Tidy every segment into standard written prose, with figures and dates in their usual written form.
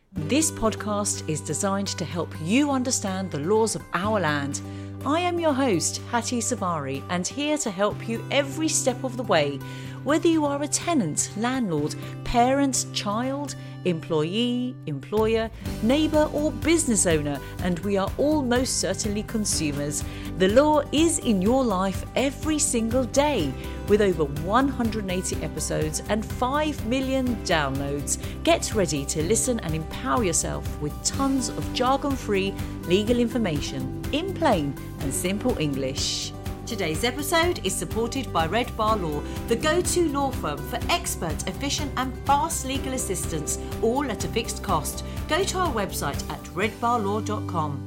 This podcast is designed to help you understand the laws of our land. I am your host, Hattie Savari, and here to help you every step of the way. Whether you are a tenant, landlord, parent, child, employee, employer, neighbour or business owner, and we are all most certainly consumers, the law is in your life every single day. With over 180 episodes and 5 million downloads, get ready to listen and empower yourself with tons of jargon-free legal information in plain and simple English. Today's episode is supported by Red Bar Law, the go-to law firm for expert, efficient and fast legal assistance, all at a fixed cost. Go to our website at redbarlaw.com.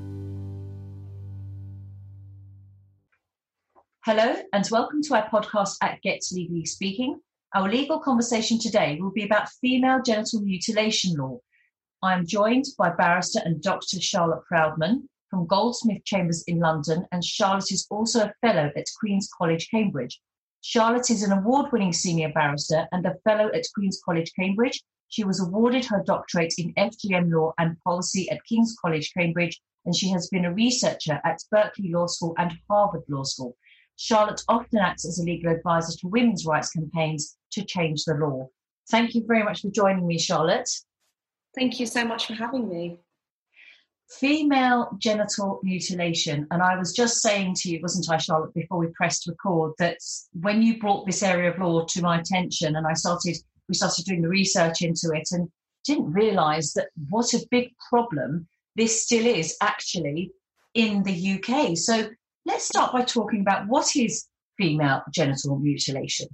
Hello and welcome to our podcast at Get Legally Speaking. Our legal conversation today will be about female genital mutilation law. I am joined by barrister and Dr. Charlotte Proudman from Goldsmith Chambers in London, and Charlotte is also a fellow at Queen's College, Cambridge. Charlotte is an award-winning senior barrister and a fellow at Queen's College, Cambridge. She was awarded her doctorate in FGM law and policy at King's College, Cambridge, and she has been a researcher at Berkeley Law School and Harvard Law School. Charlotte often acts as a legal advisor to women's rights campaigns to change the law. Thank you very much for joining me, Charlotte. Thank you so much for having me. Female genital mutilation. And I was just saying to you, wasn't I, Charlotte, before we pressed record, that when you brought this area of law to my attention and we started doing the research into it and didn't realise that what a big problem this still is actually in the UK. So let's start by talking about what is female genital mutilation.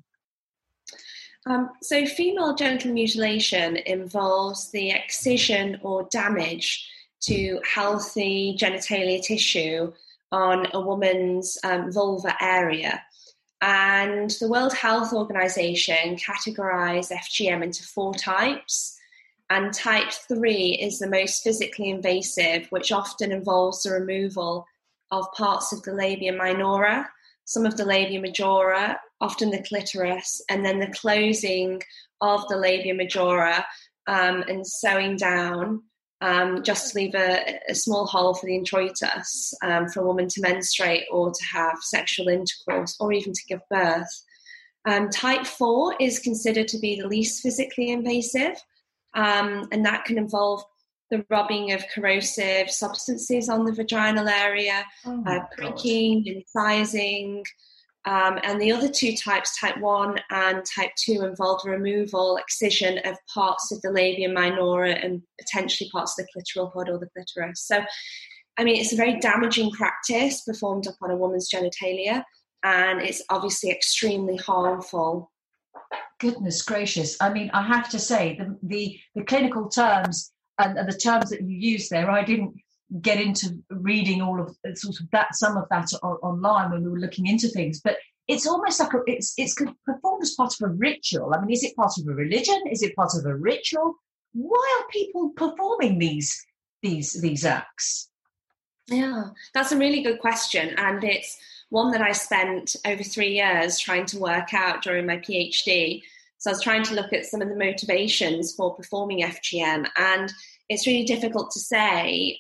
So female genital mutilation involves the excision or damage to healthy genitalia tissue on a woman's vulva area. And the World Health Organization categorized FGM into 4 types. And type 3 is the most physically invasive, which often involves the removal of parts of the labia minora, some of the labia majora, often the clitoris, and then the closing of the labia majora and sewing down just to leave a small hole for the introitus for a woman to menstruate or to have sexual intercourse or even to give birth. Type 4 is considered to be the least physically invasive, and that can involve the rubbing of corrosive substances on the vaginal area, pricking, incising, and the other 2 types, type 1 and type 2, involve the removal, excision of parts of the labia minora and potentially parts of the clitoral hood or the clitoris. So, I mean, it's a very damaging practice performed upon a woman's genitalia, and it's obviously extremely harmful. Goodness gracious. I mean, I have to say, the clinical terms and the terms that you use there, I didn't get into reading all of sort of that, some of that online when we were looking into things, but it's almost like it's performed as part of a ritual. I mean, is it part of a religion? Is it part of a ritual? Why are people performing these acts? Yeah, that's a really good question, and it's one that I spent over 3 years trying to work out during my PhD. So I was trying to look at some of the motivations for performing FGM, and it's really difficult to say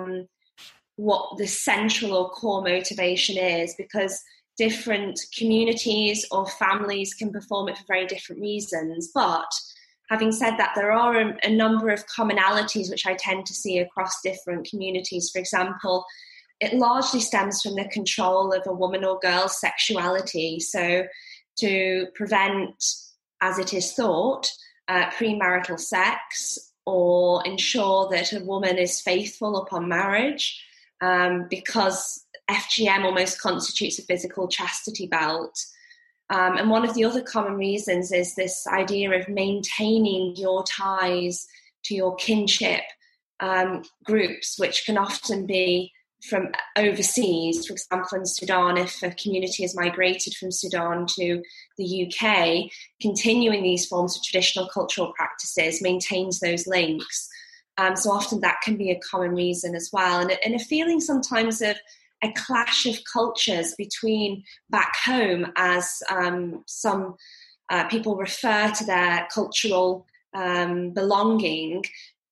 what the central or core motivation is, because different communities or families can perform it for very different reasons. But having said that, there are a number of commonalities which I tend to see across different communities. For example, it largely stems from the control of a woman or girl's sexuality. So to prevent, as it is thought, premarital sex, or ensure that a woman is faithful upon marriage, because FGM almost constitutes a physical chastity belt. And one of the other common reasons is this idea of maintaining your ties to your kinship groups, which can often be from overseas. For example, in Sudan, if a community has migrated from Sudan to the UK, continuing these forms of traditional cultural practices maintains those links. So often that can be a common reason as well. And a feeling sometimes of a clash of cultures between back home, as some people refer to their cultural belonging,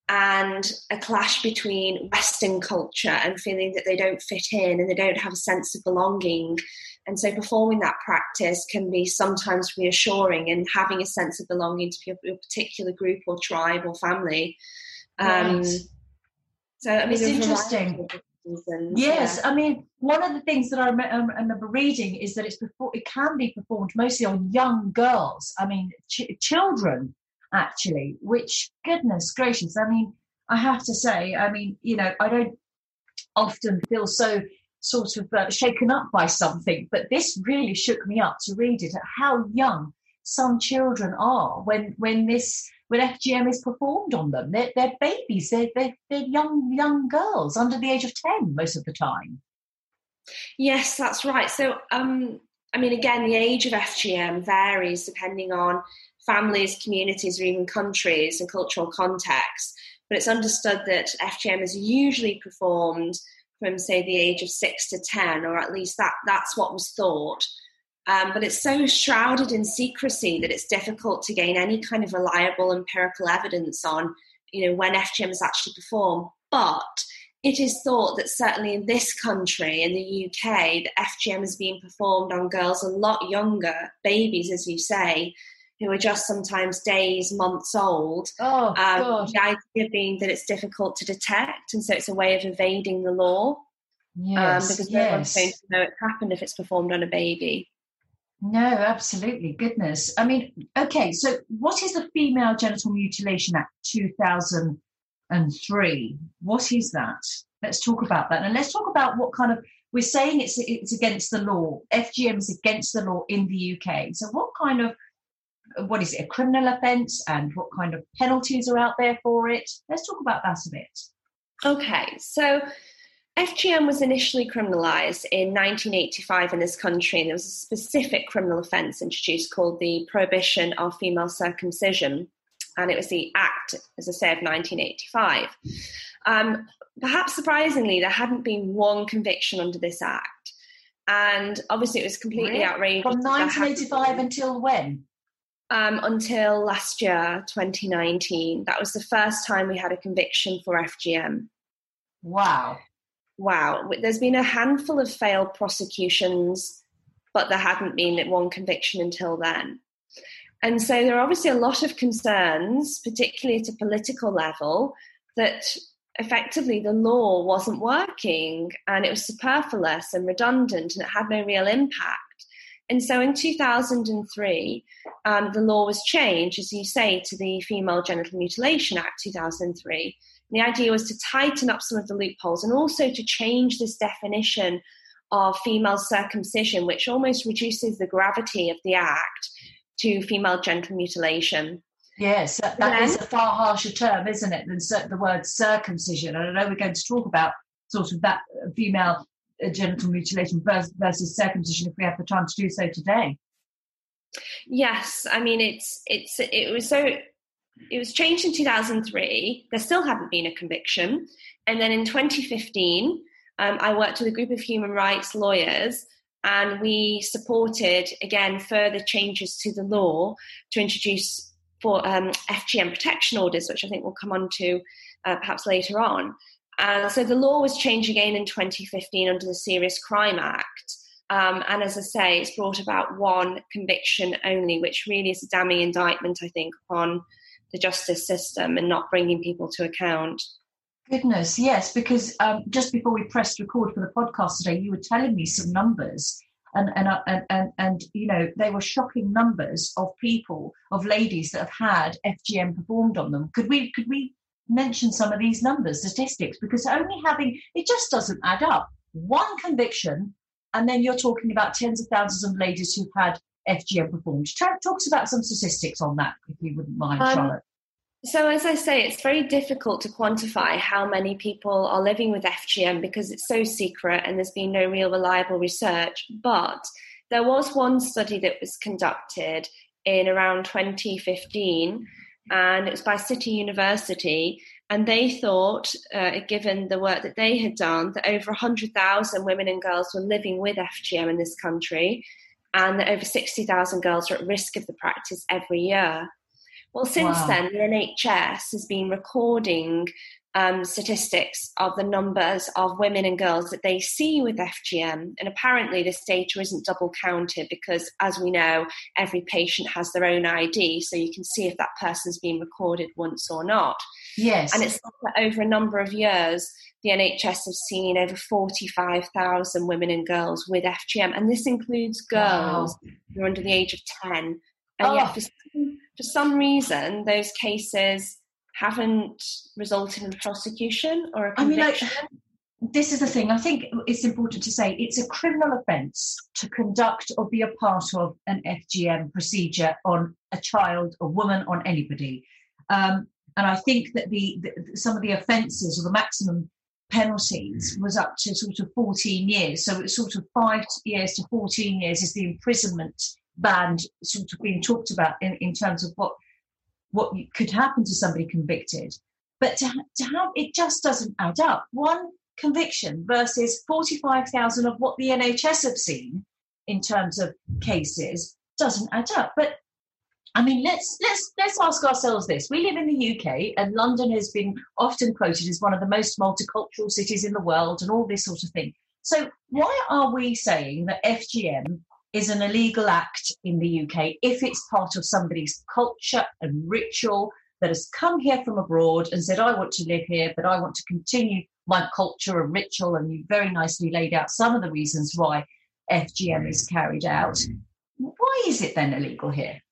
and a clash between Western culture and feeling that they don't fit in and they don't have a sense of belonging. And so performing that practice can be sometimes reassuring and having a sense of belonging to a particular group or tribe or family. Right. So, I mean, it's interesting. Yes, yeah. I mean, one of the things that I remember reading is that it can be performed mostly on young girls. I mean, children, actually, which, goodness gracious, I mean, I have to say, I mean, you know, I don't often feel so sort of shaken up by something, but this really shook me up to read it, at how young some children are when FGM is performed on them. They're babies, they're young girls under the age of 10 most of the time. Yes, that's right. So, I mean, again, the age of FGM varies depending on families, communities, or even countries and cultural contexts. But it's understood that FGM is usually performed from, say, the age of 6 to 10, or at least that's what was thought. But it's so shrouded in secrecy that it's difficult to gain any kind of reliable empirical evidence on, you know, when FGM is actually performed. But it is thought that certainly in this country, in the UK, that FGM is being performed on girls a lot younger, babies, as you say, who are just sometimes days, months old. Oh, God. The idea being that it's difficult to detect, and so it's a way of evading the law. Yes, because no one's going to know it's happened if it's performed on a baby. No, absolutely. Goodness. I mean, okay, so what is the Female Genital Mutilation Act 2003? What is that? Let's talk about that. And let's talk about what kind of, we're saying it's against the law. FGM is against the law in the UK. So what is it, a criminal offence, and what kind of penalties are out there for it? Let's talk about that a bit. Okay, so FGM was initially criminalised in 1985 in this country, and there was a specific criminal offence introduced called the Prohibition of Female Circumcision, and it was the Act, as I say, of 1985. Perhaps surprisingly, there hadn't been one conviction under this Act, and obviously it was completely outrageous. From 1985 until when? Until last year, 2019. That was the first time we had a conviction for FGM. Wow. There's been a handful of failed prosecutions, but there hadn't been one conviction until then. And so there are obviously a lot of concerns, particularly at a political level, that effectively the law wasn't working and it was superfluous and redundant and it had no real impact. And so in 2003, the law was changed, as you say, to the Female Genital Mutilation Act 2003. And the idea was to tighten up some of the loopholes and also to change this definition of female circumcision, which almost reduces the gravity of the act, to female genital mutilation. Yes, that is a far harsher term, isn't it, than the word circumcision. And I know we're going to talk about sort of that female genital mutilation versus circumcision if we have the time to do so today. Yes, I mean it was changed in 2003. There still hadn't been a conviction, and then in 2015, I worked with a group of human rights lawyers, and we supported again further changes to the law to introduce for FGM protection orders, which I think we'll come on to perhaps later on. So the law was changed again in 2015 under the Serious Crime Act. And as I say, it's brought about one conviction only, which really is a damning indictment, I think, upon the justice system and not bringing people to account. Goodness, yes, because just before we pressed record for the podcast today, you were telling me some numbers, and you know, they were shocking numbers of people, of ladies that have had FGM performed on them. Could we mention some of these numbers, statistics? Because it just doesn't add up. One conviction, and then you're talking about tens of thousands of ladies who've had FGM performed. Talk to us about some statistics on that, if you wouldn't mind, Charlotte. So as I say, it's very difficult to quantify how many people are living with FGM because it's so secret and there's been no real reliable research. But there was one study that was conducted in around 2015, and it was by City University. And they thought, given the work that they had done, that over 100,000 women and girls were living with FGM in this country, and that over 60,000 girls are at risk of the practice every year. Well, since then, the NHS has been recording statistics of the numbers of women and girls that they see with FGM. And apparently this data isn't double counted because, as we know, every patient has their own ID, so you can see if that person's been recorded once or not. Yes. And it's that over a number of years, the NHS have seen over 45,000 women and girls with FGM. And this includes girls who are under the age of 10. And yet, for some reason, those cases haven't resulted in prosecution or a conviction. This is the thing. I think it's important to say it's a criminal offence to conduct or be a part of an FGM procedure on a child, a woman, on anybody. And I think that some of the offences or the maximum penalties was up to sort of 14 years. So it's sort of 5 years to 14 years is the imprisonment band sort of being talked about in terms of what could happen to somebody convicted. But to have, it just doesn't add up. One conviction versus 45,000 of what the NHS have seen in terms of cases doesn't add up. But I mean, let's ask ourselves this. We live in the UK, and London has been often quoted as one of the most multicultural cities in the world and all this sort of thing. So why are we saying that FGM is an illegal act in the UK if it's part of somebody's culture and ritual that has come here from abroad and said, I want to live here, but I want to continue my culture and ritual, and you very nicely laid out some of the reasons why FGM is carried out. Why is it then illegal here?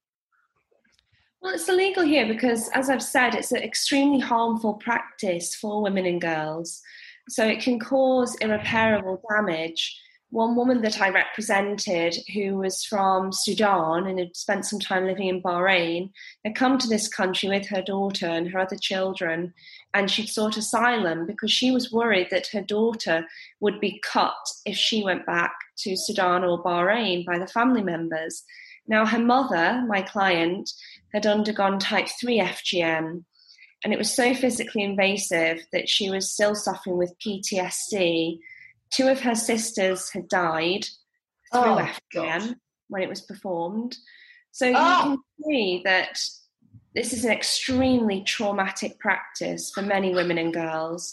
Well, it's illegal here because, as I've said, it's an extremely harmful practice for women and girls. So it can cause irreparable damage. One woman that I represented, who was from Sudan and had spent some time living in Bahrain, had come to this country with her daughter and her other children, and she'd sought asylum because she was worried that her daughter would be cut if she went back to Sudan or Bahrain by the family members. Now, her mother, my client, had undergone type 3 FGM, and it was so physically invasive that she was still suffering with PTSD. 2 of her sisters had died through FGM when it was performed. So you can see that this is an extremely traumatic practice for many women and girls.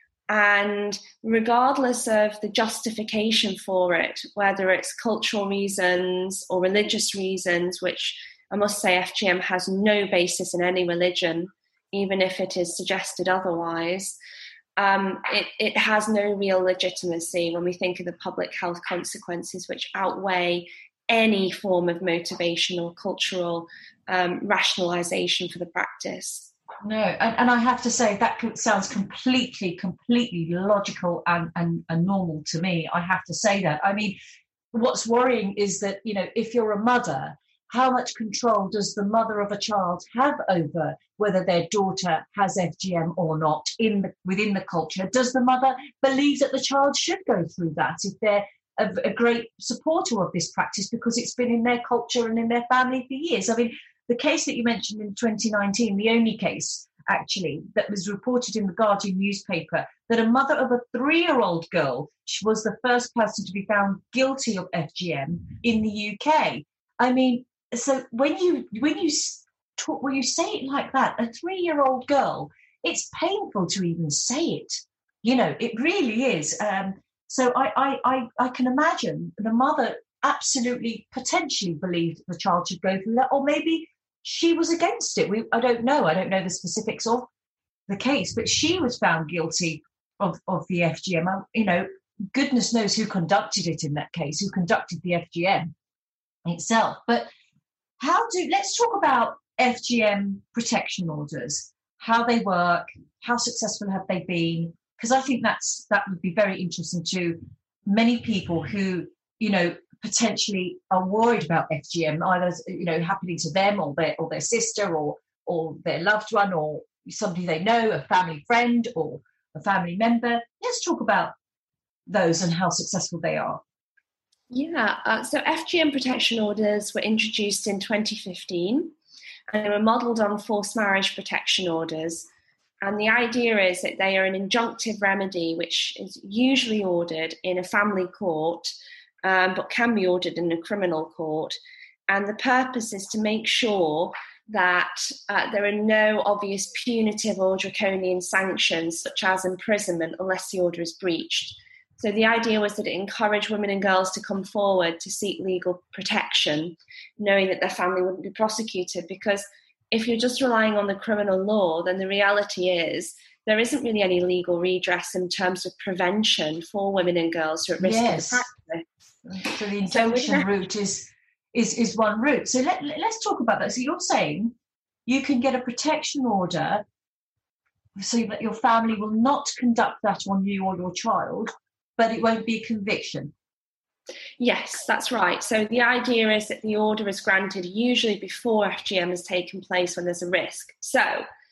And regardless of the justification for it, whether it's cultural reasons or religious reasons, which I must say FGM has no basis in any religion, even if it is suggested otherwise, it has no real legitimacy when we think of the public health consequences, which outweigh any form of motivation or cultural rationalization for the practice. No, and I have to say that sounds completely logical and normal to me. I have to say that. I mean, what's worrying is that, you know, if you're a mother, how much control does the mother of a child have over whether their daughter has FGM or not within the culture? Does the mother believe that the child should go through that if they're a great supporter of this practice because it's been in their culture and in their family for years? I mean, the case that you mentioned in 2019, the only case actually that was reported in the Guardian newspaper, that a mother of a 3-year-old girl, she was the first person to be found guilty of FGM in the UK. I mean, so when you say it like that, a 3-year-old girl, it's painful to even say it. You know, it really is. So I can imagine the mother absolutely potentially believed the child should go through that, or maybe she was against it. I don't know. I don't know the specifics of the case, but she was found guilty of the FGM. You know, goodness knows who conducted it in that case, who conducted the FGM itself. But let's talk about FGM protection orders, how they work, how successful have they been? Because I think that would be very interesting to many people who, you know, potentially are worried about FGM, either, you know, happening to them or their sister or their loved one or somebody they know, a family friend or a family member. Let's talk about those and how successful they are. Yeah, so FGM protection orders were introduced in 2015 and they were modelled on forced marriage protection orders. And the idea is that they are an injunctive remedy which is usually ordered in a family court, but can be ordered in a criminal court. And the purpose is to make sure that there are no obvious punitive or draconian sanctions, such as imprisonment, unless the order is breached. So the idea was that it encouraged women and girls to come forward to seek legal protection, knowing that their family wouldn't be prosecuted. Because if you're just relying on the criminal law, then the reality is there isn't really any legal redress in terms of prevention for women and girls who are at risk of the practice. So the injunction route is one route. So let's talk about that. So you're saying you can get a protection order so that your family will not conduct that on you or your child, but it won't be a conviction. Yes, that's right. So the idea is that the order is granted usually before FGM has taken place when there's a risk. So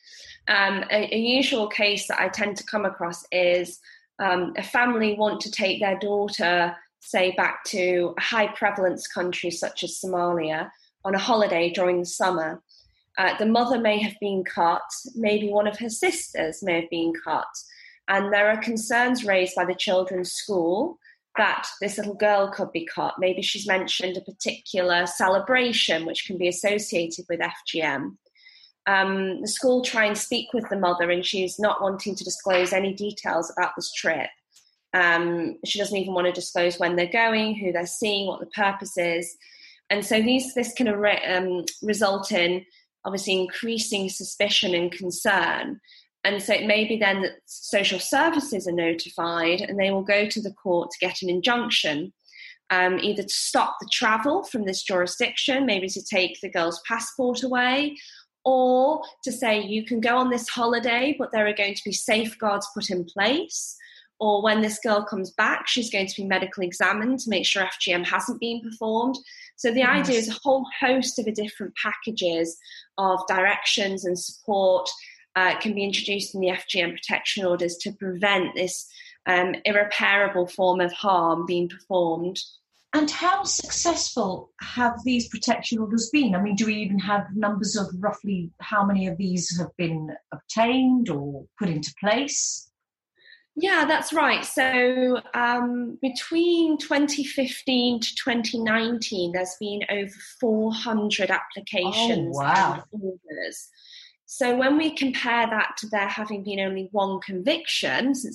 a usual case that I tend to come across is a family want to take their daughter, say, back to a high prevalence country such as Somalia on a holiday during the summer. The mother may have been cut, maybe one of her sisters may have been cut, and there are concerns raised by the children's school that this little girl could be cut. Maybe she's mentioned a particular celebration which can be associated with FGM. The school try and speak with the mother, and she's not wanting to disclose any details about this trip. She doesn't even want to disclose when they're going, who they're seeing, what the purpose is. And so this can result in obviously increasing suspicion and concern. And so it may be then that social services are notified and they will go to the court to get an injunction, either to stop the travel from this jurisdiction, maybe to take the girl's passport away, or to say you can go on this holiday, but there are going to be safeguards put in place. Or when this girl comes back, she's going to be medically examined to make sure FGM hasn't been performed. So the idea is a whole host of different packages of directions and support can be introduced in the FGM protection orders to prevent this irreparable form of harm being performed. And how successful have these protection orders been? I mean, do we even have numbers of roughly how many of these have been obtained or put into place? Yeah, that's right. So between 2015 to 2019, there's been over 400 applications and orders. So when we compare that to there having been only one conviction since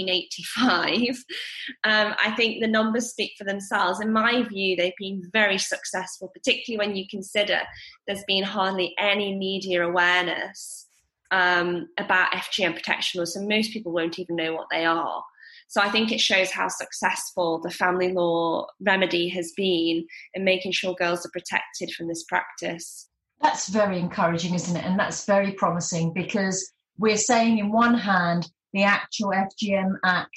1985, I think the numbers speak for themselves. In my view, they've been very successful, particularly when you consider there's been hardly any media awareness about FGM protection laws, so most people won't even know what they are. So I think it shows how successful the family law remedy has been in making sure girls are protected from this practice. That's very encouraging, isn't it? And that's very promising, because we're saying in one hand, the actual FGM Act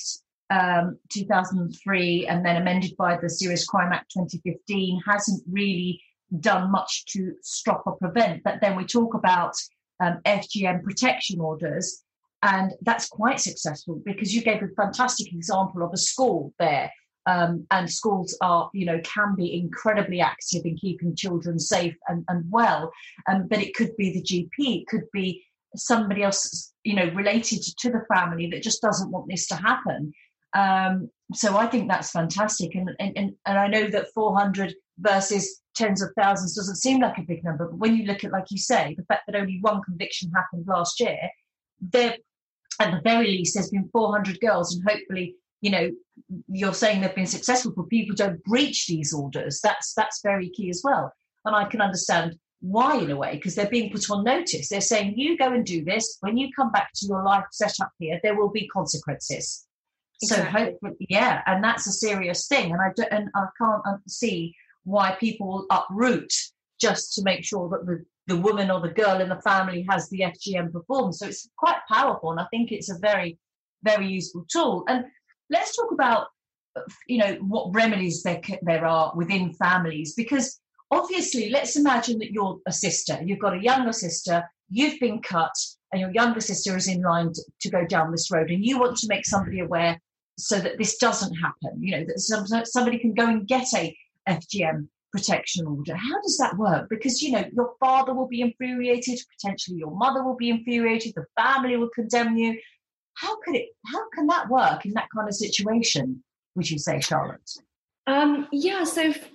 2003 and then amended by the Serious Crime Act 2015 hasn't really done much to stop or prevent. But then we talk about FGM protection orders, and that's quite successful, because you gave a fantastic example of a school there. And schools are, can be incredibly active in keeping children safe and well. But it could be the GP, it could be somebody else, related to the family that just doesn't want this to happen. So I think that's fantastic. And I know that 400 versus tens of thousands doesn't seem like a big number. But when you look at, like you say, the fact that only one conviction happened last year, there, at the very least, there's been 400 girls, and hopefully, you're saying they've been successful, but people don't breach these orders. That's very key as well. And I can understand why, in a way, because they're being put on notice. They're saying, you go and do this. When you come back to your life set up here, there will be consequences. Exactly. So hopefully, and that's a serious thing. And I can't see why people will uproot just to make sure that the woman or the girl in the family has the FGM performed. So it's quite powerful, and I think it's a very, very useful tool. And let's talk about, what remedies there are within families, because obviously, let's imagine that you're a sister, you've got a younger sister, you've been cut, and your younger sister is in line to go down this road, and you want to make somebody aware so that this doesn't happen, that somebody can go and get a FGM protection order. How does that work? Because, your father will be infuriated, potentially your mother will be infuriated, the family will condemn you. How can that work in that kind of situation, would you say, Charlotte? So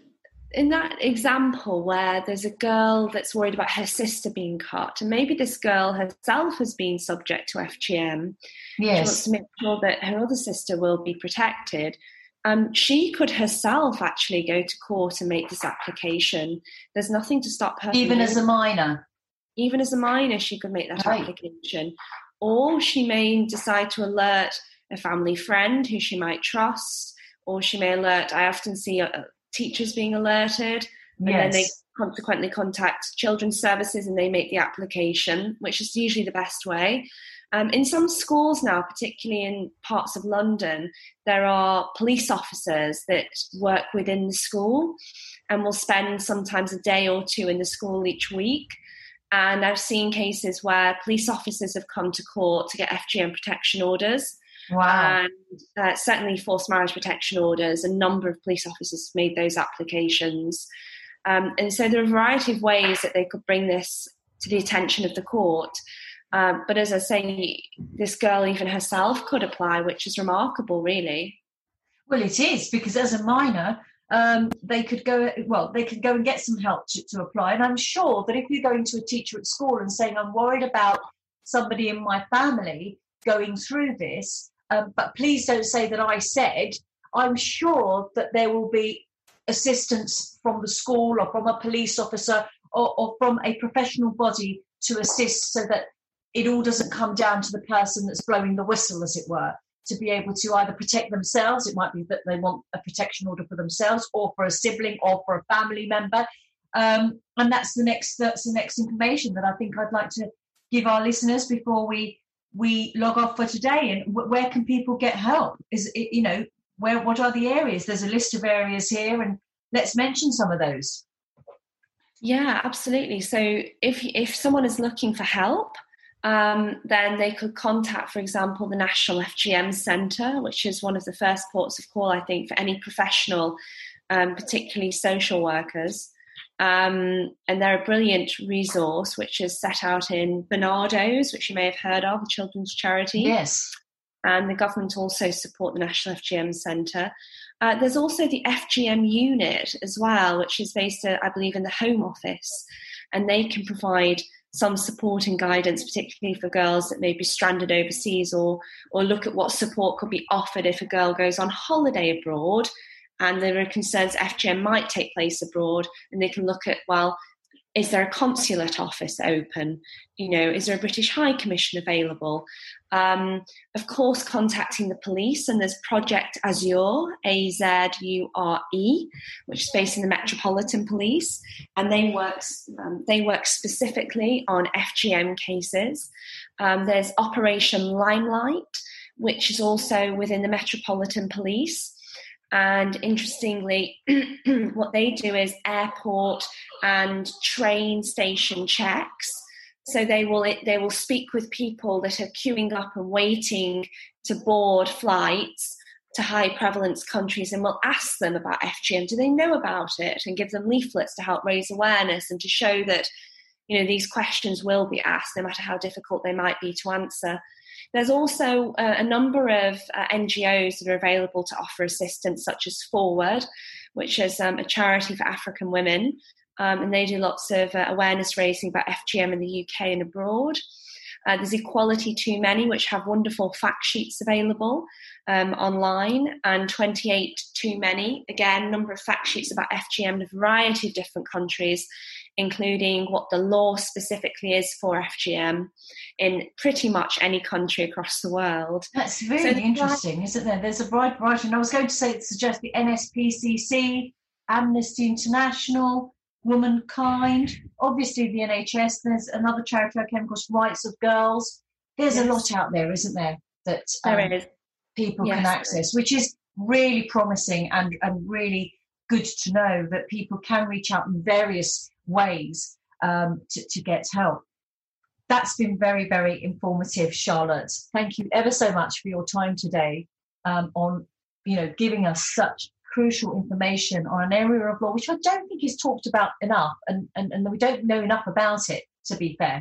in that example where there's a girl that's worried about her sister being cut, and maybe this girl herself has been subject to FGM, yes, she wants to make sure that her other sister will be protected. She could herself actually go to court and make this application. There's nothing to stop her. Even as a minor? Even as a minor, she could make that application. Or she may decide to alert a family friend who she might trust, or she may alert, I often see teachers being alerted, and then they consequently contact children's services and they make the application, which is usually the best way. In some schools now, particularly in parts of London, there are police officers that work within the school and will spend sometimes a day or two in the school each week. And I've seen cases where police officers have come to court to get FGM protection orders. Wow. And certainly forced marriage protection orders. A number of police officers made those applications. And so there are a variety of ways that they could bring this to the attention of the court. But as I say, this girl even herself could apply, which is remarkable, really. Well, it is, because as a minor, they could go and get some help to apply. And I'm sure that if you're going to a teacher at school and saying, I'm worried about somebody in my family going through this, but please don't say that I said, I'm sure that there will be assistance from the school or from a police officer or from a professional body to assist, so that it all doesn't come down to the person that's blowing the whistle, as it were, to be able to either protect themselves. It might be that they want a protection order for themselves or for a sibling or for a family member. And that's the next information that I think I'd like to give our listeners before we log off for today. And where can people get help? What are the areas? There's a list of areas here, and let's mention some of those. Yeah, absolutely. So if someone is looking for help, then they could contact, for example, the National FGM Centre, which is one of the first ports of call, I think, for any professional, particularly social workers. And they're a brilliant resource, which is set out in Barnardo's, which you may have heard of, a children's charity. Yes. And the government also support the National FGM Centre. There's also the FGM unit as well, which is based, I believe, in the Home Office. And they can provide some support and guidance, particularly for girls that may be stranded overseas, or look at what support could be offered if a girl goes on holiday abroad and there are concerns FGM might take place abroad, and they can look at, well, is there a consulate office open? Is there a British High Commission available? Of course, contacting the police, and there's Project Azure, AZURE, which is based in the Metropolitan Police, and they work specifically on FGM cases. There's Operation Limelight, which is also within the Metropolitan Police. And interestingly, what they do is airport and train station checks. So they will speak with people that are queuing up and waiting to board flights to high prevalence countries, and will ask them about FGM. Do they know about it? And give them leaflets to help raise awareness and to show that, these questions will be asked, no matter how difficult they might be to answer. There's also a number of NGOs that are available to offer assistance, such as Forward, which is a charity for African women, and they do lots of awareness raising about FGM in the UK and abroad. There's Equality Too Many, which have wonderful fact sheets available online, and 28 Too Many, again, a number of fact sheets about FGM in a variety of different countries, including what the law specifically is for FGM in pretty much any country across the world. That's really interesting, isn't there? There's a variety, and I was going to suggest the NSPCC, Amnesty International, Womankind, obviously the NHS. There's another charity I came across, Rights of Girls. There's a lot out there, isn't there, that people can access, which is really promising and really good to know that people can reach out in various ways to get help. That's been very, very informative, Charlotte. Thank you ever so much for your time today on giving us such crucial information on an area of law which I don't think is talked about enough, and we don't know enough about it, to be fair.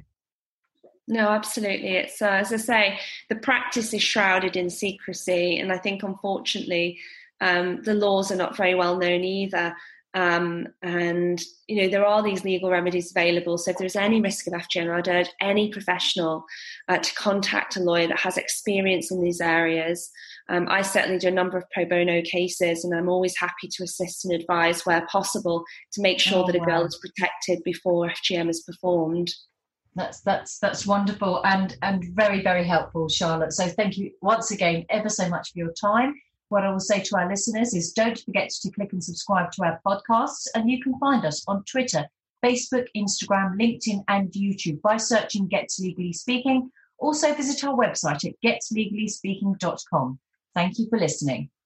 No, absolutely. It's as I say, the practice is shrouded in secrecy, and I think unfortunately the laws are not very well known either. And, there are these legal remedies available. So if there's any risk of FGM, I'd urge any professional to contact a lawyer that has experience in these areas. I certainly do a number of pro bono cases, and I'm always happy to assist and advise where possible to make sure that a girl is protected before FGM is performed. That's wonderful and very, very helpful, Charlotte. So thank you once again ever so much for your time. What I will say to our listeners is don't forget to click and subscribe to our podcasts, and you can find us on Twitter, Facebook, Instagram, LinkedIn and YouTube by searching Gets Legally Speaking. Also visit our website at getslegallyspeaking.com. Thank you for listening.